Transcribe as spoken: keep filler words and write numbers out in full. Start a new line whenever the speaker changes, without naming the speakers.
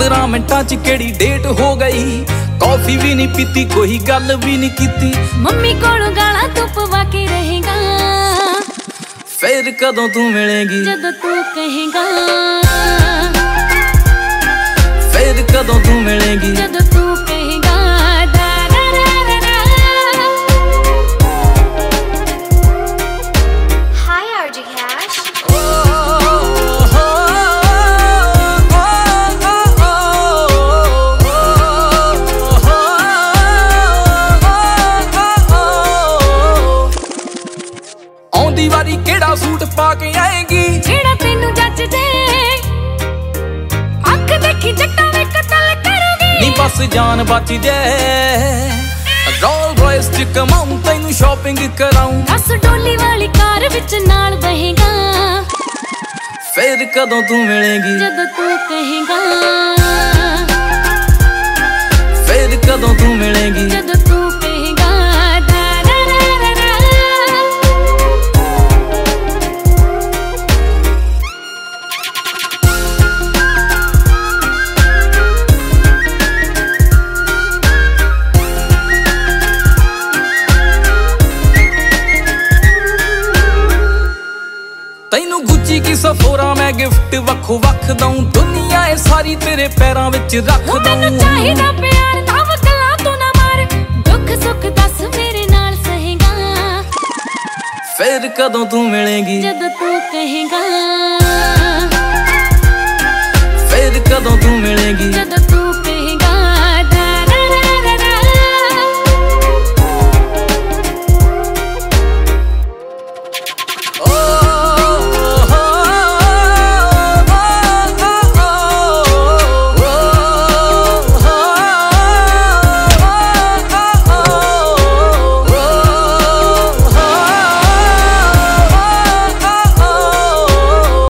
पंद्रह मिंटां च केड़ी डेट हो गई। कॉफी भी नहीं पीती, कोई गल भी नहीं कीती।
मम्मी कोलों गालां तू पवा के रहेगा।
फिर कदों तू मिलेगी
जदों तू कहेगा।
फिर कदों तू मिलेगी
जदों तू कहेगा।
Hi R J Cash.
आउंदी वारी केड़ा सूट पा के आएगी
जेड़ा तेनू जच जे। अख देखी जट्टा वे कतल करोगी।
नी बस जान बच जाए। रोल रॉयस च कमाऊं तैनू शॉपिंग कराऊं।
दस डोली वाली कार विच नाल बहेगा।
फिर कदों तू मिलेगी
जदों तू कहेगा।
फिर कदों तू मिलेगी
जदों तू कहेगा।
तैनू गुच्ची की सफोरा मैं गिफ्ट वक्खो वक्ख दऊं। दुनिया ए सारी तेरे पैरां विच रख दऊं।
मैनू चाहिदा प्यार ना वकला तू ना मार। दुख सुख दस मेरे नाल सहेगा।
फिर कदों तू मिलेगी
जदों तू कहेगा।
फिर कदों तू मिलेगी